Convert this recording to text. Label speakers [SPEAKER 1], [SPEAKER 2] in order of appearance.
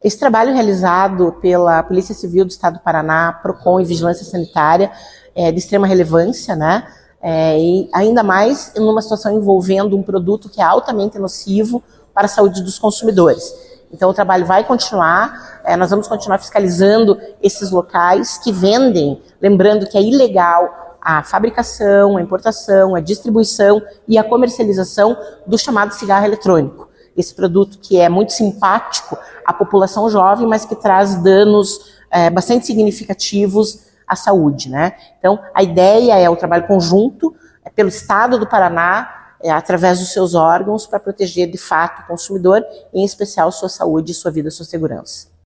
[SPEAKER 1] Esse trabalho realizado pela Polícia Civil do Estado do Paraná, PROCON e Vigilância Sanitária é de extrema relevância, né? E ainda mais numa situação envolvendo um produto que é altamente nocivo para a saúde dos consumidores. Então o trabalho vai continuar, nós vamos continuar fiscalizando esses locais que vendem, lembrando que é ilegal a fabricação, a importação, a distribuição e a comercialização do chamado cigarro eletrônico. Esse produto que é muito simpático à população jovem, mas que traz danos bastante significativos à saúde, né? Então, a ideia é o trabalho conjunto pelo Estado do Paraná, através dos seus órgãos, para proteger de fato o consumidor, em especial sua saúde, sua vida e sua segurança.